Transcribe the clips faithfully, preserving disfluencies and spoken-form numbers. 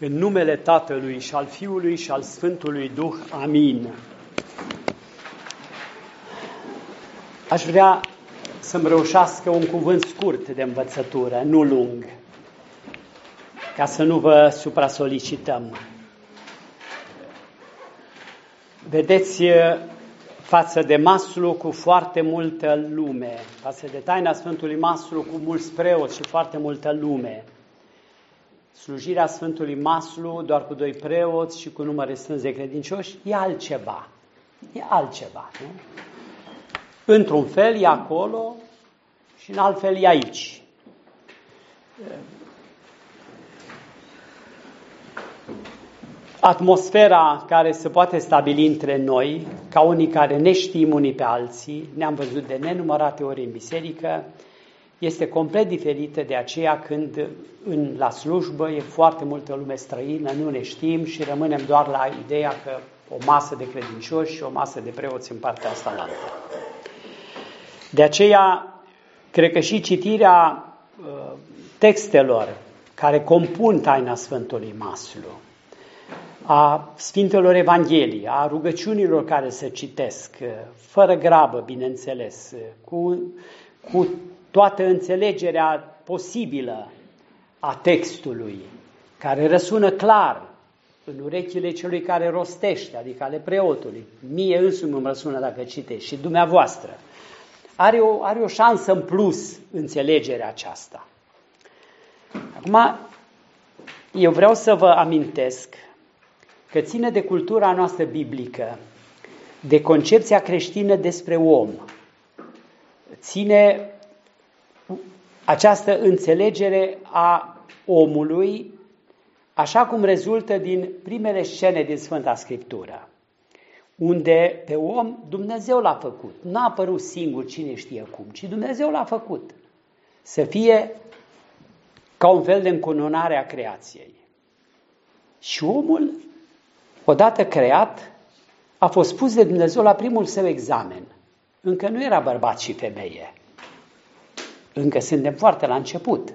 În numele Tatălui și al Fiului și al Sfântului Duh. Amin. Aș vrea să-mi reușească un cuvânt scurt de învățătură, nu lung, ca să nu vă supra-solicităm. Vedeți, față de Maslu cu foarte multă lume, față de taina Sfântului Maslu cu mulți preoți și foarte multă lume, slujirea Sfântului Maslu doar cu doi preoți și cu număr restrâns de credincioși e altceva. E altceva, nu? Într-un fel e acolo și în alt fel e aici. Atmosfera care se poate stabili între noi, ca unii care ne știm unii pe alții, ne-am văzut de nenumărate ori în biserică, este complet diferită de aceea când în, la slujbă e foarte multă lume străină, nu ne știm și rămânem doar la ideea că o masă de credincioși și o masă de preoți în partea asta la altă. De aceea, cred că și citirea uh, textelor care compun taina Sfântului Maslu, a Sfintelor Evanghelii, a rugăciunilor care se citesc, fără grabă, bineînțeles, cu, cu toată înțelegerea posibilă a textului, care răsună clar în urechile celui care rostește, adică ale preotului. Mie însumi îmi răsună dacă citești și dumneavoastră. Are o, are o șansă în plus înțelegerea aceasta. Acum, eu vreau să vă amintesc că ține de cultura noastră biblică, de concepția creștină despre om. Ține această înțelegere a omului, așa cum rezultă din primele scene din Sfânta Scriptură, unde pe om Dumnezeu l-a făcut. Nu a apărut singur cine știe cum, ci Dumnezeu l-a făcut. Să fie ca un fel de încununare a creației. Și omul, odată creat, a fost pus de Dumnezeu la primul său examen. Încă nu era bărbat și femeie. Încă suntem foarte la început.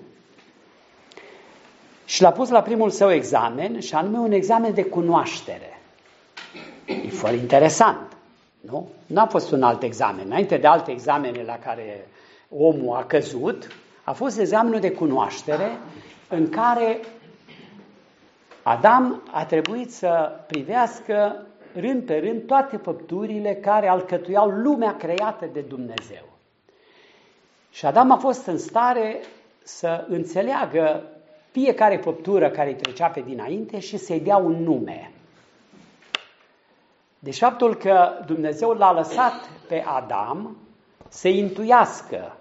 Și l-a pus la primul său examen, și anume un examen de cunoaștere. E foarte interesant, nu? Nu a fost un alt examen. Înainte de alte examene la care omul a căzut, a fost examenul de cunoaștere în care Adam a trebuit să privească rând pe rând toate făpturile care alcătuiau lumea creată de Dumnezeu. Și Adam a fost în stare să înțeleagă fiecare făptură care îi trecea pe dinainte și să-i dea un nume. Deci faptul că Dumnezeu l-a lăsat pe Adam să intuiască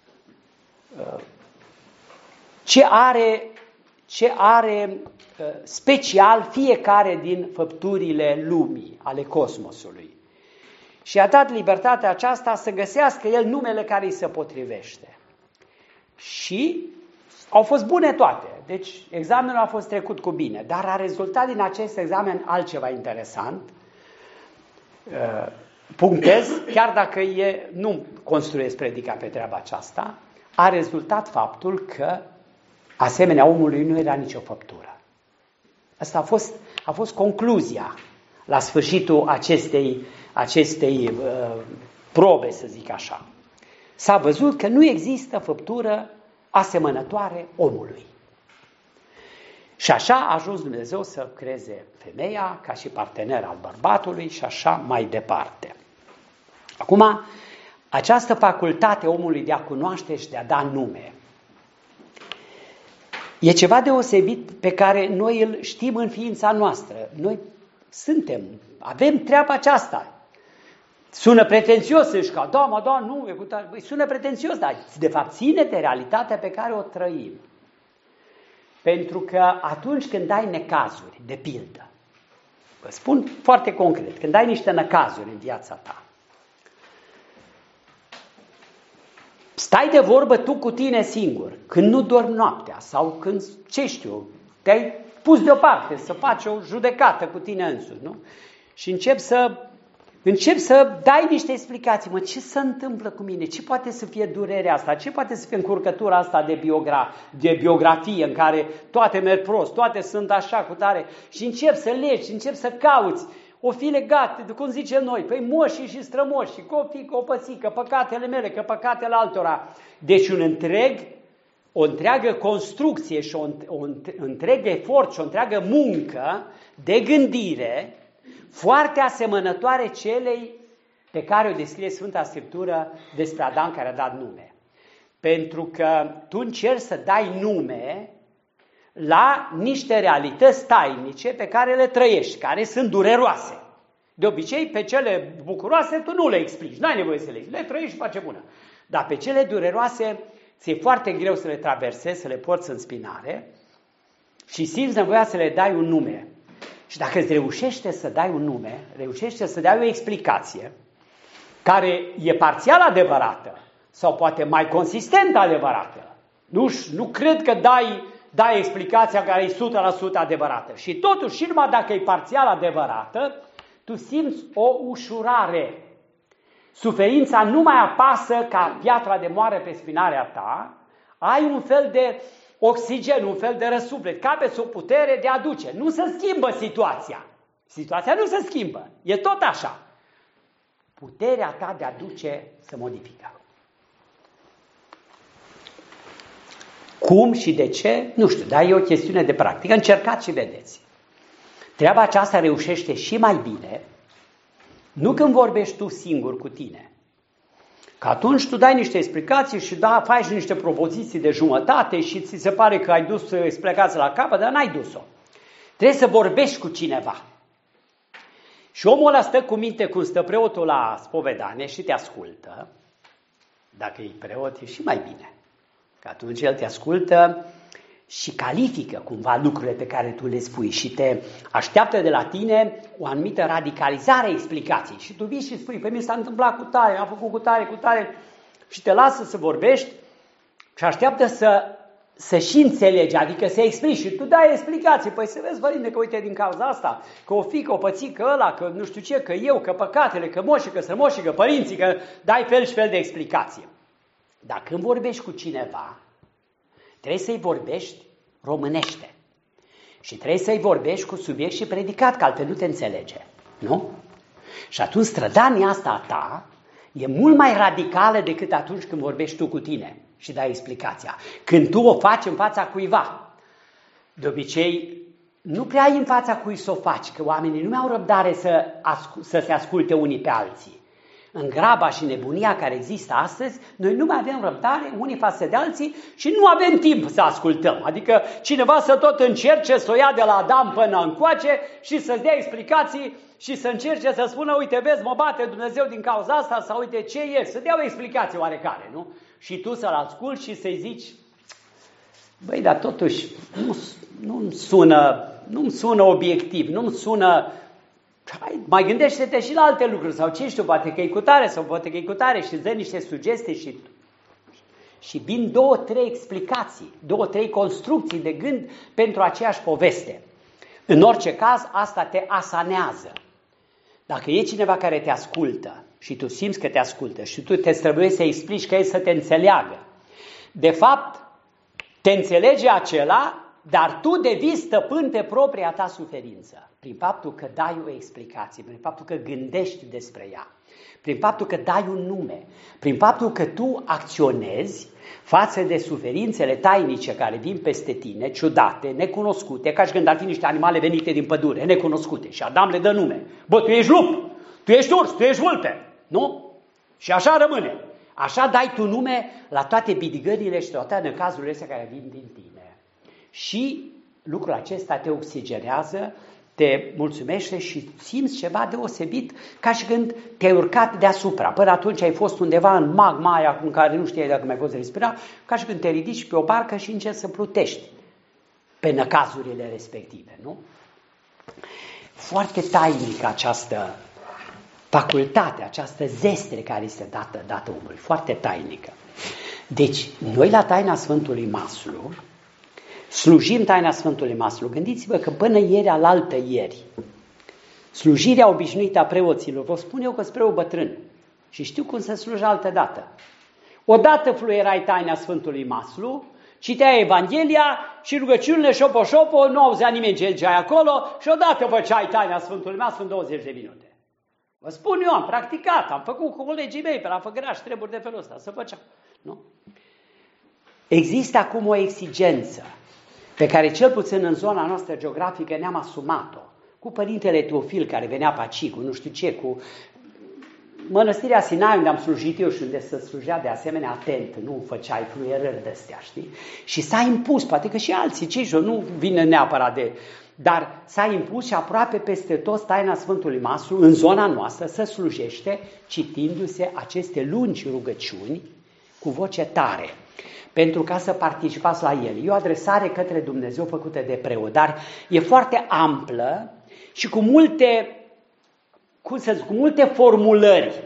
ce are, ce are special fiecare din făpturile lumii, ale cosmosului. Și a dat libertatea aceasta să găsească el numele care îi se potrivește. Și au fost bune toate. Deci examenul a fost trecut cu bine. Dar a rezultat din acest examen altceva interesant. Punctez, chiar dacă e, nu construiesc predica pe treaba aceasta, a rezultat faptul că asemenea omului nu era nicio făptură. Asta a fost, a fost concluzia la sfârșitul acestei, acestei uh, probe, să zic așa. S-a văzut că nu există făptură asemănătoare omului. Și așa a ajuns Dumnezeu să creeze femeia ca și partener al bărbatului și așa mai departe. Acum, această facultate omului de a cunoaște și de a da nume e ceva deosebit pe care noi îl știm în ființa noastră. Noi suntem, avem treaba aceasta. Sună pretențios să-și ca, da, mă, da, nu, e cu tare. Băi, sună pretențios, dar de fapt ține de realitatea pe care o trăim. Pentru că atunci când ai necazuri, de pildă, vă spun foarte concret, când ai niște necazuri în viața ta, stai de vorbă tu cu tine singur, când nu dormi noaptea sau când, ce știu, te-ai pus deoparte să faci o judecată cu tine însuți, nu? Și începi să Începi să dai niște explicații. Mă, ce se întâmplă cu mine? Ce poate să fie durerea asta? Ce poate să fie încurcătura asta de, biogra- de biografie în care toate merg prost, toate sunt așa cu tare? Și încep să legi, încep să cauți. O fi legat, cum zicem noi, păi moșii și strămoșii, că o fi, că o păți, că păcatele mele, că păcatele altora. Deci un întreg, o întreagă construcție și o, o întreg efort și o întreagă muncă de gândire foarte asemănătoare celei pe care o descrie Sfânta Scriptură despre Adam care a dat nume. Pentru că tu încerci să dai nume la niște realități tainice pe care le trăiești, care sunt dureroase. De obicei, pe cele bucuroase tu nu le explici, n-ai nevoie să le explici, le trăiești și face bună. Dar pe cele dureroase ți-e foarte greu să le traversezi, să le porți în spinare și simți nevoia să le dai un nume. Și dacă îți reușește să dai un nume, reușește să dai o explicație care e parțial adevărată sau poate mai consistent adevărată. Nu, nu cred că dai, dai explicația care e o sută la sută adevărată. Și totuși, și numai dacă e parțial adevărată, tu simți o ușurare. Suferința nu mai apasă ca piatra de moară pe spinarea ta, ai un fel de oxigen, un fel de răsuflet, capeți o putere de a duce. Nu se schimbă situația. Situația nu se schimbă. E tot așa. Puterea ta de a duce se modifică. Cum și de ce? Nu știu, dar e o chestiune de practică. Încercați și vedeți. Treaba aceasta reușește și mai bine nu când vorbești tu singur cu tine. Că atunci tu dai niște explicații și da, faci niște propoziții de jumătate și ți se pare că ai dus explicația la capăt, dar n-ai dus-o. Trebuie să vorbești cu cineva. Și omul ăla stă cu minte cum stă preotul la spovedanie și te ascultă. Dacă e preot, e și mai bine. Că atunci el te ascultă și califică cumva lucrurile pe care tu le spui și te așteaptă de la tine o anumită radicalizare a explicației. Și tu vii și spui, pe mine s-a întâmplat cu tare, am făcut cu tare, cu tare și te lasă să vorbești și așteaptă să, să și înțelegi, adică să explici și tu dai explicații. Păi să vezi, Părinte, că uite din cauza asta, că o fi, că o păți, că ăla, că nu știu ce, că eu, că păcatele, că moșii, că strămoșii, că părinții, că dai fel și fel de explicații. Dar când vorbești cu cineva, trebuie să-i vorbești românește. Și trebuie să-i vorbești cu subiect și predicat, că altfel nu te înțelege. Nu? Și atunci strădania asta a ta e mult mai radicală decât atunci când vorbești tu cu tine și dai explicația. Când tu o faci în fața cuiva. De obicei, nu prea ai în fața cui să o faci, că oamenii nu mai au răbdare să, ascu- să se asculte unii pe alții. În graba și nebunia care există astăzi, noi nu mai avem răbdare unii față de alții și nu avem timp să ascultăm. Adică cineva să tot încerce să o ia de la Adam până încoace și să-ți dea explicații și să încerce să spună, uite, vezi, mă bate Dumnezeu din cauza asta sau uite ce e, să dea o explicație oarecare, nu? Și tu să-l asculți și să-i zici, băi, dar totuși nu, nu-mi sună, nu-mi sună obiectiv, nu-mi sună... Hai, mai gândește-te și la alte lucruri sau ce știu, poate că e cu tare sau poate că e cu tare și îți dă niște sugestii și, și vin două, trei explicații, două, trei construcții de gând pentru aceeași poveste. În orice caz, asta te asanează. Dacă e cineva care te ascultă și tu simți că te ascultă și tu te străduiești să explici că e să te înțeleagă, de fapt, te înțelege acela, dar tu devii stăpân pe propria ta suferință. Prin faptul că dai o explicație, prin faptul că gândești despre ea, prin faptul că dai un nume, prin faptul că tu acționezi față de suferințele tainice care vin peste tine, ciudate, necunoscute, ca și când ar fi niște animale venite din pădure, necunoscute. Și Adam le dă nume. Bă, tu ești lup, tu ești urs, tu ești vulpe. Nu? Și așa rămâne. Așa dai tu nume la toate bidigările și toate necazurile astea care vin din tine. Și lucrul acesta te oxigenează, te mulțumește și simți ceva deosebit ca și când te-ai urcat deasupra. Până atunci ai fost undeva în magma aia în care nu știai dacă mai poți respira, ca și când te ridici pe o barcă și încerci să plutești pe năcazurile respective. Nu? Foarte tainică această facultate, această zestre care este dată, dată omului. Foarte tainică. Deci, noi la taina Sfântului Maslu slujim taina Sfântului Maslu. Gândiți-vă că până ieri, alaltă ieri, Slujirea obișnuită a preoților, vă spun eu că sunt preot bătrân și știu cum să sluji altă dată. Odată fluierai taina Sfântului Maslu, citeai Evanghelia și rugăciunile șopo-șopo, nu auzea nimeni ce zicea acolo și odată făceai taina Sfântului Maslu în douăzeci de minute. Vă spun eu, am practicat, am făcut cu colegii mei pe la Făgăraș treburi de felul ăsta, să făceam. Nu? Există acum o exigență pe care cel puțin în zona noastră geografică ne-am asumat-o. Cu părintele Teofil care venea pe aici, cu nu știu ce, cu Mănăstirea Sinai unde am slujit eu și unde se slujea de asemenea atent, nu făceai fluierări de-astea, știi? Și s-a impus, poate că și alții, cei și nu vine neapărat de... Dar s-a impus și aproape peste tot taina Sfântului Maslu, în zona noastră, să slujește citindu-se aceste lungi rugăciuni cu voce tare, pentru ca să participați la ele. E o adresare către Dumnezeu făcută de preot, dar e foarte amplă și cu multe, cum să zic, cu multe formulări.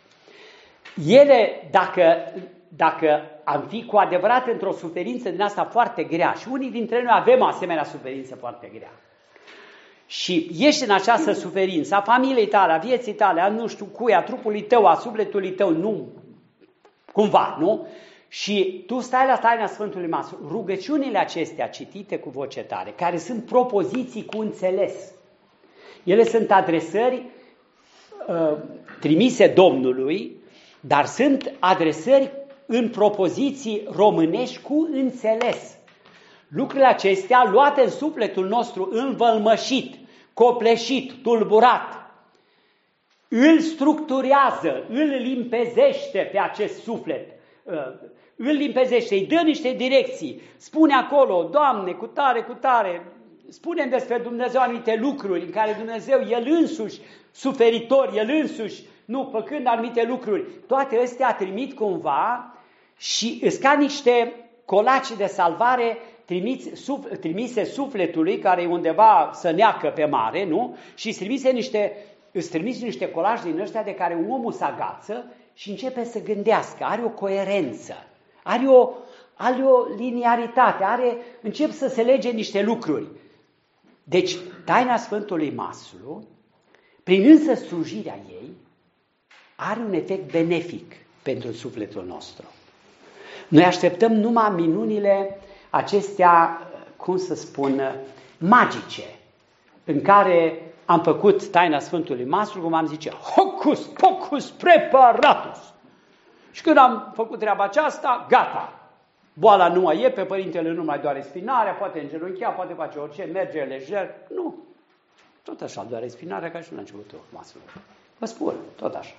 Ele, dacă, dacă am fi cu adevărat într-o suferință din asta foarte grea, și unii dintre noi avem o asemenea suferință foarte grea, și ești în această suferință a familiei tale, a vieții tale, a nu știu cui, a trupului tău, a sufletului tău, nu, cumva, nu? Și tu stai la taina Sfântului Maslu, rugăciunile acestea citite cu voce tare, care sunt propoziții cu înțeles, ele sunt adresări uh, trimise Domnului, dar sunt adresări în propoziții românești cu înțeles. Lucrurile acestea, luate în sufletul nostru, învălmășit, copleșit, tulburat, îl structurează, îl limpezește pe acest suflet, îl limpezește, îi dă niște direcții, spune acolo, Doamne, cu tare, cu tare, spune despre Dumnezeu anumite lucruri în care Dumnezeu, El însuși, suferitor, El însuși, nu, făcând anumite lucruri, toate astea trimit cumva și îți ca niște colaci de salvare trimiți, suf, trimise sufletului care e undeva să neacă pe mare, nu? Și îți trimise niște, îți trimise niște colaci din ăștia de care omul se agață și începe să gândească, are o coerență, are o, are o linearitate, are, încep să se lege niște lucruri. Deci, taina Sfântului Maslu, prin însă slujirea ei, are un efect benefic pentru sufletul nostru. Noi așteptăm numai minunile acestea, cum să spun, magice, în care am făcut taina Sfântului Maslu, cum am zice, hocus pocus preparatus. Și când am făcut treaba aceasta, gata. Boala nu mai e, pe părintele nu mai doare spinarea, poate îngenunchea, poate face orice, merge lejer. Nu. Tot așa doare spinarea ca și la începutul Maslului. Vă spun, tot așa.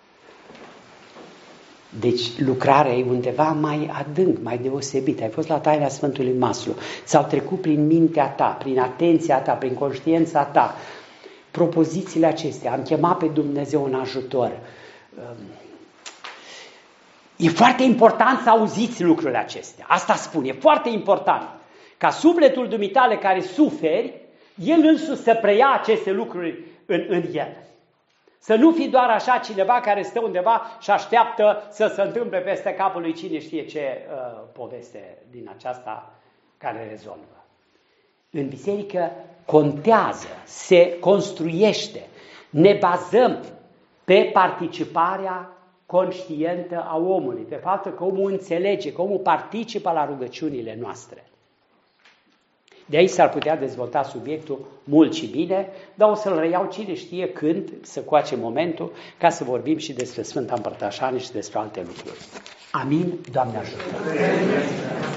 Deci lucrarea e undeva mai adânc, mai deosebită. Ai fost la taina Sfântului Maslu, ți-au trecut prin mintea ta, prin atenția ta, prin conștiința ta, propozițiile acestea, am chemat pe Dumnezeu în ajutor. E foarte important să auziți lucrurile acestea. Asta spun, e foarte important. Ca sufletul dumitale care suferi, el însuși să preia aceste lucruri în, în el. Să nu fii doar așa cineva care stă undeva și așteaptă să se întâmple peste capul lui cine știe ce uh, poveste din aceasta care rezolvă. În biserică contează, se construiește, ne bazăm pe participarea conștientă a omului, pe faptul că omul înțelege, că omul participă la rugăciunile noastre. De aici s-ar putea dezvolta subiectul mult și bine, dar o să-l reiau cine știe când să coace momentul ca să vorbim și despre Sfânta Împărtășanie și despre alte lucruri. Amin, Doamne ajută!